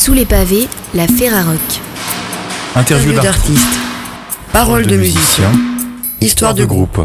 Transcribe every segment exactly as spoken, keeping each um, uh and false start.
Sous les pavés, la Ferrarock. Interview d'artistes, paroles de musiciens, histoire de groupe.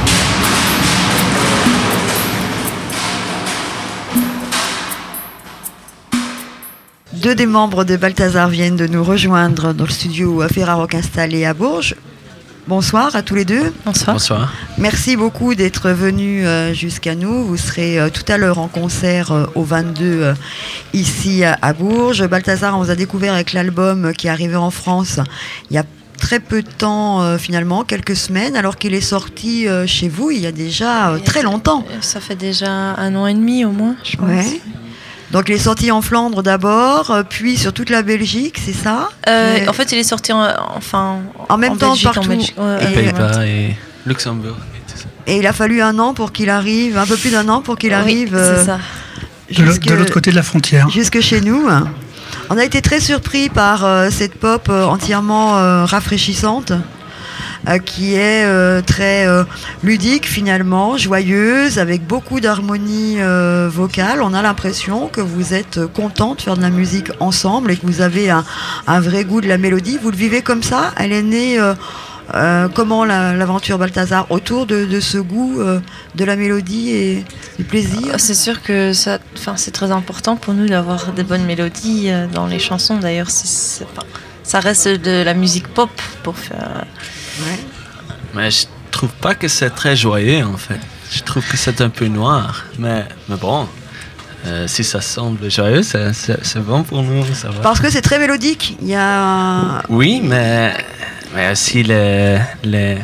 Deux des membres de Balthazar viennent de nous rejoindre dans le studio Ferrarock installé à Bourges. Bonsoir à tous les deux. Bonsoir. Bonsoir. Merci beaucoup d'être venus euh, jusqu'à nous. Vous serez euh, tout à l'heure en concert euh, au vingt-deux euh, ici à, à Bourges. Balthazar, on vous a découvert avec l'album qui est arrivé en France il y a très peu de temps euh, finalement, quelques semaines, alors qu'il est sorti euh, chez vous il y a déjà euh, très longtemps. Ça fait déjà un an et demi au moins, je pense. Ouais. Donc il est sorti en Flandre d'abord, puis sur toute la Belgique, c'est ça euh, Mais... En fait, il est sorti en, enfin, en même en temps Belgique, partout. En Belgique, ouais, et, Pays-Bas et Luxembourg. Et, tout ça. Et il a fallu un an pour qu'il arrive, un peu plus d'un an pour qu'il oui, arrive. C'est euh, ça. Jusque, de l'autre côté de la frontière. Jusque chez nous. On a été très surpris par euh, cette pop euh, entièrement euh, rafraîchissante. Euh, qui est euh, très euh, ludique finalement, joyeuse, avec beaucoup d'harmonie euh, vocale. On a l'impression que vous êtes content de faire de la musique ensemble et que vous avez un, un vrai goût de la mélodie. Vous le vivez comme ça ? Elle est née euh, euh, comment la, l'aventure Balthazar ? Autour de, de ce goût euh, de la mélodie et du plaisir ? C'est sûr que ça, c'est très important pour nous d'avoir des bonnes mélodies euh, dans les chansons. D'ailleurs, c'est, c'est, enfin, ça reste de la musique pop pour faire... Ouais. Mais je trouve pas que c'est très joyeux en fait. Je trouve que c'est un peu noir. Mais, mais bon, euh, si ça semble joyeux, c'est, c'est, c'est bon pour nous. Ça va. Parce que c'est très mélodique. Il y a... Oui, mais, mais aussi les, les,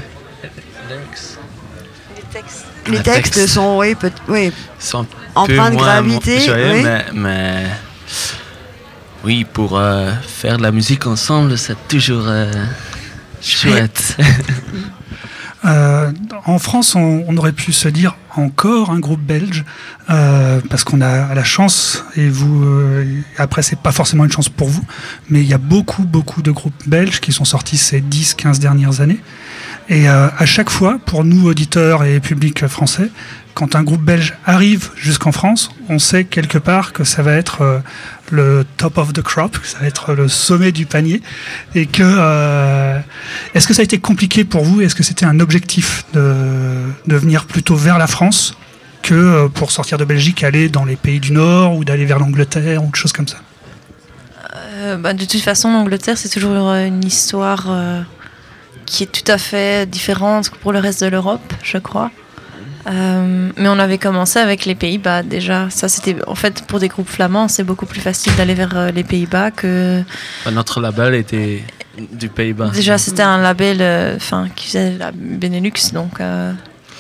Les textes. Les les textes, textes sont, oui, peut, oui, sont empreints de gravité. Joyeux, Oui. mais, mais oui, pour euh, faire de la musique ensemble, c'est toujours euh, chouette. Euh, en France, on, on aurait pu se dire encore un groupe belge, euh, parce qu'on a la chance, et vous, euh, après c'est pas forcément une chance pour vous, mais il y a beaucoup, beaucoup de groupes belges qui sont sortis ces dix quinze dernières années. Et euh, à chaque fois, pour nous, auditeurs et public français, quand un groupe belge arrive jusqu'en France, on sait quelque part que ça va être euh, le top of the crop, que ça va être le sommet du panier. Et que, euh, est-ce que ça a été compliqué pour vous ? Est-ce que c'était un objectif de, de venir plutôt vers la France que euh, pour sortir de Belgique, aller dans les pays du Nord ou d'aller vers l'Angleterre ou quelque chose comme ça ? euh, bah, De toute façon, l'Angleterre, c'est toujours une histoire euh, qui est tout à fait différente pour le reste de l'Europe, je crois. Euh, mais on avait commencé avec les Pays-Bas déjà. Ça, c'était en fait pour des groupes flamands, c'est beaucoup plus facile d'aller vers euh, les Pays-Bas que. Notre label était du Pays-Bas. Déjà, c'était un label, enfin, euh, qui faisait la Benelux, donc. Euh...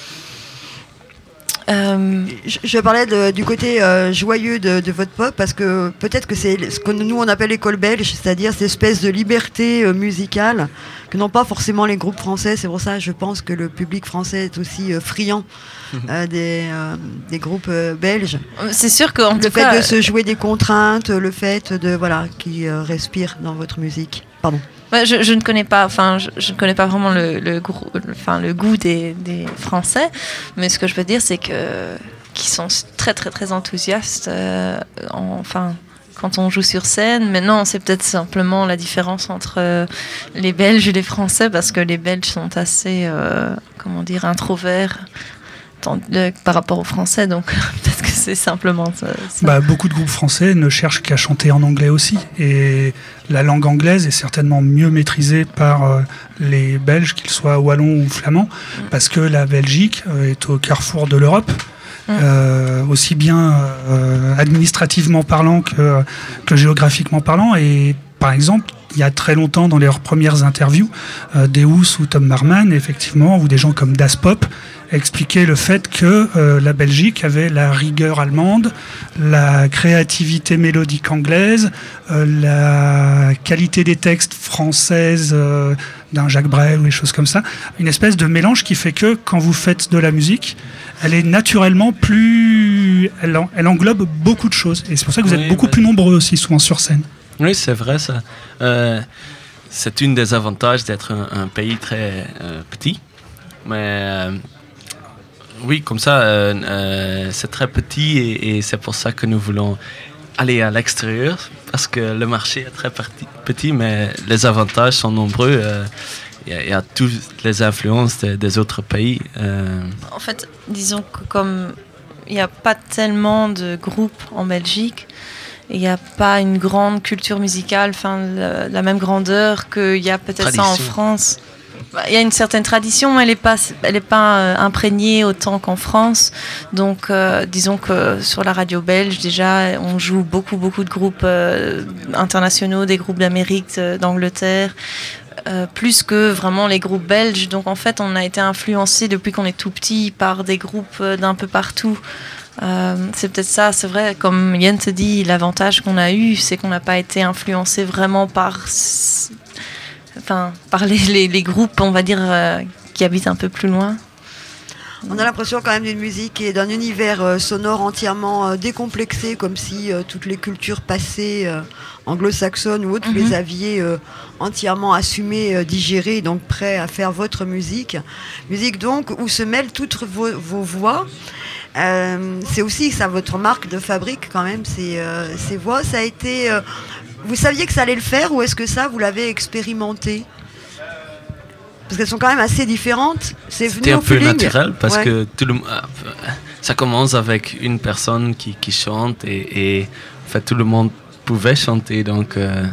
Euh... Je, je parlais de, du côté euh, joyeux de, de votre pop parce que peut-être que c'est ce que nous on appelle l'école belge, c'est-à-dire cette espèce de liberté euh, musicale que n'ont pas forcément les groupes français. C'est pour ça je pense que le public français est aussi euh, friand euh, des, euh, des groupes euh, belges. C'est sûr qu'en le tout fait cas, de se jouer des contraintes, le fait de voilà qui euh, respire dans votre musique. Pardon. Ouais, je, je ne connais pas, enfin, je, je ne connais pas vraiment le, le, enfin, le goût des, des Français, mais ce que je veux dire, c'est que qu'ils sont très très très enthousiastes, euh, en, enfin, quand on joue sur scène. Mais non, c'est peut-être simplement la différence entre euh, les Belges et les Français, parce que les Belges sont assez, euh, comment dire, introverts par rapport aux Français, donc peut-être que c'est simplement ça. ça. Bah, beaucoup de groupes français ne cherchent qu'à chanter en anglais aussi, et la langue anglaise est certainement mieux maîtrisée par euh, les Belges, qu'ils soient wallons ou flamands, mmh. parce que la Belgique euh, est au carrefour de l'Europe, mmh. euh, aussi bien euh, administrativement parlant que, que géographiquement parlant, et par exemple, il y a très longtemps, dans leurs premières interviews, euh, Deus ou Tom Marman, effectivement, ou des gens comme Das Pop, expliquaient le fait que euh, la Belgique avait la rigueur allemande, la créativité mélodique anglaise, euh, la qualité des textes françaises euh, d'un Jacques Brel ou des choses comme ça. Une espèce de mélange qui fait que, quand vous faites de la musique, elle est naturellement plus... Elle, en, elle englobe beaucoup de choses. Et c'est pour ça que vous êtes oui, beaucoup ouais. plus nombreux aussi, souvent sur scène. Oui, c'est vrai ça. Euh, c'est une des avantages d'être un, un pays très euh, petit. Mais euh, oui, comme ça, euh, euh, c'est très petit et, et c'est pour ça que nous voulons aller à l'extérieur parce que le marché est très petit, mais les avantages sont nombreux. Euh, Il y, y a toutes les influences de, des autres pays. Euh. En fait, disons que comme il n'y a pas tellement de groupes en Belgique, il n'y a pas une grande culture musicale, enfin la, la même grandeur qu'il y a peut-être tradition. Ça en France. Il y a une certaine tradition, mais elle n'est pas, elle est pas euh, imprégnée autant qu'en France. Donc, euh, disons que sur la radio belge, déjà, on joue beaucoup, beaucoup de groupes euh, internationaux, des groupes d'Amérique, d'Angleterre. Euh, plus que vraiment les groupes belges. Donc en fait, on a été influencé depuis qu'on est tout petit par des groupes d'un peu partout. Euh, c'est peut-être ça, c'est vrai, comme Yann te dit, l'avantage qu'on a eu, c'est qu'on n'a pas été influencé vraiment par, enfin, par les, les, les groupes, on va dire, euh, qui habitent un peu plus loin. On a l'impression quand même d'une musique et d'un univers euh, sonore entièrement euh, décomplexé, comme si euh, toutes les cultures passées euh, anglo-saxonnes ou autres, mm-hmm. vous les aviez euh, entièrement assumées, euh, digérées, donc prêts à faire votre musique. Musique donc où se mêlent toutes vos, vos voix. Euh, c'est aussi ça votre marque de fabrique quand même, ces, euh, ces voix. Ça a été, euh, vous saviez que ça allait le faire ou est-ce que ça vous l'avez expérimenté ? Parce qu'elles sont quand même assez différentes. C'est venu C'était un au peu feeling. naturel parce ouais. que tout le, ça commence avec une personne qui, qui chante et, et en fait, tout le monde pouvait chanter. Donc, euh...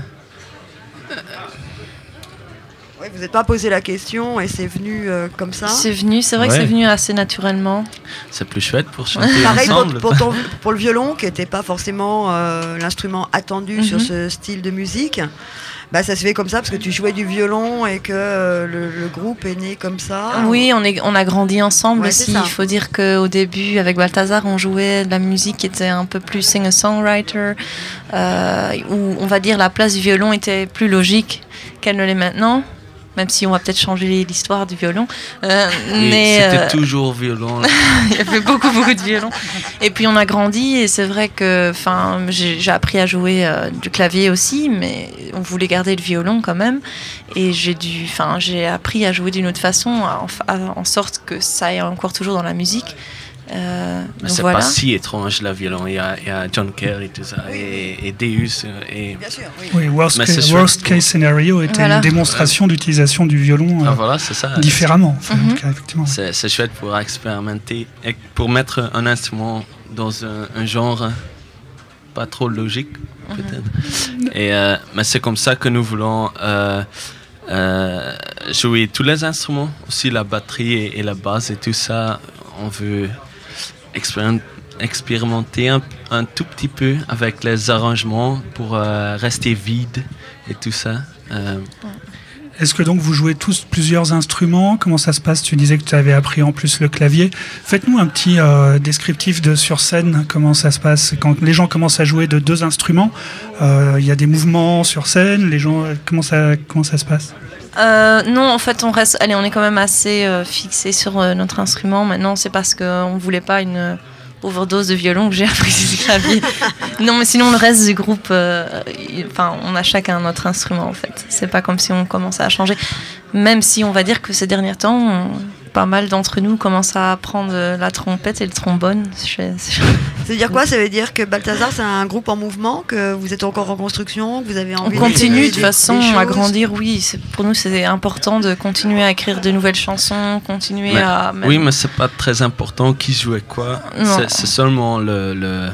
ouais, vous n'êtes pas posé la question et c'est venu euh, comme ça. C'est venu, c'est vrai ouais. que c'est venu assez naturellement. C'est plus chouette pour chanter Pareil ensemble. Pour, pour, ton, pour le violon, qui n'était pas forcément euh, l'instrument attendu mm-hmm. sur ce style de musique. Bah, ça se fait comme ça parce que tu jouais du violon et que euh, le, le groupe est né comme ça. Oui, on, est, on a grandi ensemble ouais, aussi. Il faut dire qu'au début, avec Balthazar, on jouait de la musique qui était un peu plus singer-songwriter, euh, où on va dire la place du violon était plus logique qu'elle ne l'est maintenant. Même si on va peut-être changer l'histoire du violon. Euh, mais c'était euh, toujours violon. Il y avait beaucoup, beaucoup de violon. Et puis on a grandi et c'est vrai que j'ai, j'ai appris à jouer euh, du clavier aussi, mais on voulait garder le violon quand même. Et j'ai, dû, j'ai appris à jouer d'une autre façon, en, en sorte que ça est encore toujours dans la musique. Euh, Mais c'est voilà. pas si étrange la violon, il y a, il y a John Cale et tout ça, oui. et, et Deus. Et... Bien sûr, oui. Oui, worst, case, worst case scenario était voilà. une démonstration ouais. d'utilisation du violon euh, ah, voilà, c'est ça. différemment. Enfin, mm-hmm. en tout cas, effectivement. C'est, c'est chouette pour expérimenter, et pour mettre un instrument dans un, un genre pas trop logique, peut-être. Mm-hmm. Et, euh, mais c'est comme ça que nous voulons euh, euh, jouer tous les instruments, aussi la batterie et, et la basse et tout ça. On veut expérimenter un, un tout petit peu avec les arrangements pour euh, rester vide et tout ça. Euh. Est-ce que donc vous jouez tous plusieurs instruments ? Comment ça se passe ? Tu disais que tu avais appris en plus le clavier. Faites-nous un petit euh, descriptif de sur scène, comment ça se passe quand les gens commencent à jouer de deux instruments. Il euh, y a des mouvements sur scène, les gens, comment ça, comment ça se passe ? Euh, non, en fait, on reste. Allez, on est quand même assez euh, fixé sur euh, notre instrument. Maintenant, c'est parce qu'on ne voulait pas une euh, overdose de violon que j'ai appris du clavier. Non, mais sinon, le reste du groupe, euh, enfin, on a chacun notre instrument, en fait. C'est pas comme si on commençait à changer. Même si on va dire que ces derniers temps, on, pas mal d'entre nous commencent à apprendre la trompette et le trombone. Je, je... Ça veut dire quoi ? Ça veut dire que Balthazar, c'est un groupe en mouvement, que vous êtes encore en construction, que vous avez envie on continue de toute des, façon des à grandir, oui. C'est, pour nous, c'est important de continuer à écrire de nouvelles chansons, continuer mais, à... Même... Oui, mais c'est pas très important qui jouait quoi. C'est, c'est seulement le, le,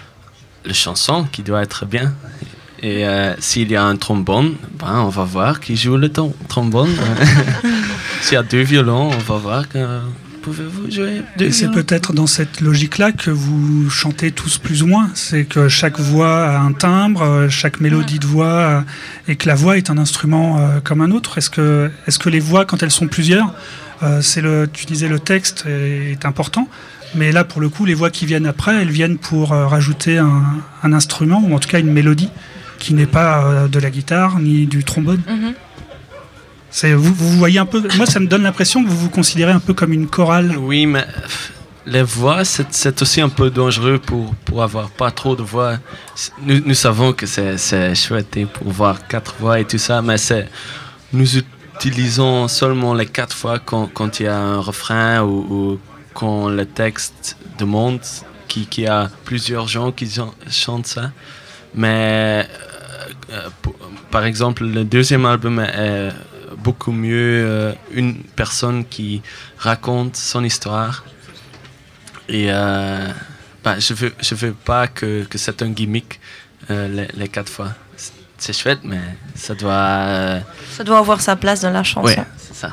le chanson qui doit être bien. Et euh, s'il y a un trombone, ben, on va voir qui joue le tom- trombone. S'il y a deux violons, on va voir que pouvez-vous jouer deux Et violons. c'est peut-être dans cette logique-là que vous chantez tous plus ou moins. C'est que chaque voix a un timbre, chaque mélodie de voix, et que la voix est un instrument euh, comme un autre. Est-ce que, est-ce que les voix, quand elles sont plusieurs, euh, c'est le, tu disais le texte est, est important, mais là, pour le coup, les voix qui viennent après, elles viennent pour euh, rajouter un, un instrument, ou en tout cas une mélodie, qui n'est pas euh, de la guitare ni du trombone. Mm-hmm. C'est, vous, vous voyez un peu... Moi, ça me donne l'impression que vous vous considérez un peu comme une chorale. Oui, mais les voix, c'est, c'est aussi un peu dangereux pour, pour avoir pas trop de voix. Nous, nous savons que c'est, c'est chouette pour voir quatre voix et tout ça, mais c'est, nous utilisons seulement les quatre voix quand, quand il y a un refrain ou, ou quand le texte demande qui, qui a plusieurs gens qui chantent ça. Mais euh, pour, par exemple, le deuxième album est beaucoup mieux euh, une personne qui raconte son histoire. Et euh, bah, je veux, je veux pas que, que c'est un gimmick euh, les, les quatre fois. C'est chouette, mais ça doit... Euh... Ça doit avoir sa place dans la chanson. Oui, c'est ça.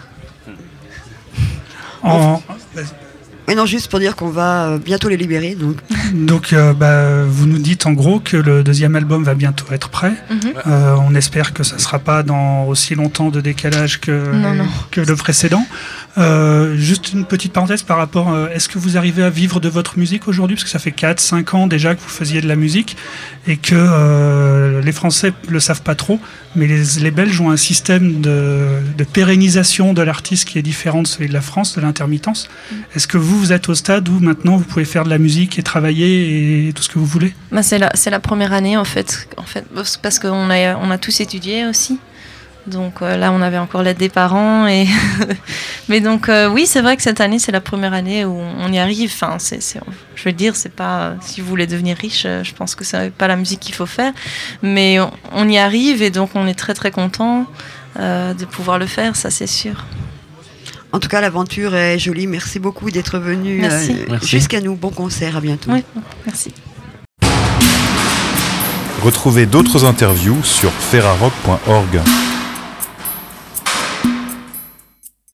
En... Et non, juste pour dire qu'on va bientôt les libérer. Donc, donc euh, bah, vous nous dites en gros que le deuxième album va bientôt être prêt. Mm-hmm. Euh, on espère que ça ne sera pas dans aussi longtemps de décalage que, non, non. que le précédent. Euh, juste une petite parenthèse par rapport, euh, est-ce que vous arrivez à vivre de votre musique aujourd'hui? Parce que ça fait quatre cinq ans déjà que vous faisiez de la musique et que euh, les Français ne le savent pas trop, mais les, les Belges ont un système de, de pérennisation de l'artiste qui est différent de celui de la France, de l'intermittence. Mm. Est-ce que vous, vous êtes au stade où maintenant vous pouvez faire de la musique et travailler et tout ce que vous voulez? Bah c'est, la, c'est la première année en fait, en fait parce qu'on a, on a tous étudié aussi. Donc euh, là, on avait encore l'aide des parents. Et mais donc, euh, oui, c'est vrai que cette année, c'est la première année où on y arrive. Enfin, c'est, c'est, je veux dire, c'est pas... Si vous voulez devenir riche, je pense que c'est pas la musique qu'il faut faire. Mais on, on y arrive et donc on est très, très content euh, de pouvoir le faire, ça, c'est sûr. En tout cas, l'aventure est jolie. Merci beaucoup d'être venu merci. Euh, merci. jusqu'à nous. Bon concert, à bientôt. Oui, merci. Retrouvez d'autres interviews sur ferrarock point org.